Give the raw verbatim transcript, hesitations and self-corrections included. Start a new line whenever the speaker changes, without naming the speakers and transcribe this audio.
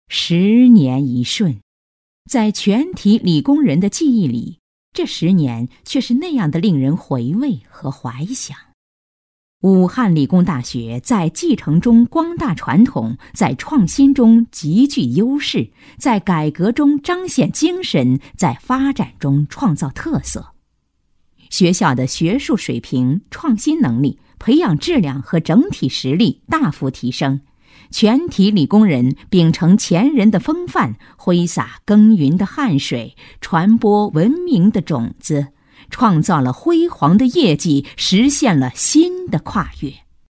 十年一瞬，在全体理工人的记忆里，这十年却是那样的令人回味和怀想。武汉理工大学在继承中光大传统，在创新中极具优势，在改革中彰显精神，在发展中创造特色。学校的学术水平、创新能力、培养质量和整体实力大幅提升，全体理工人秉承前人的风范，挥洒耕耘的汗水，传播文明的种子，创造了辉煌的业绩，实现了新的跨越。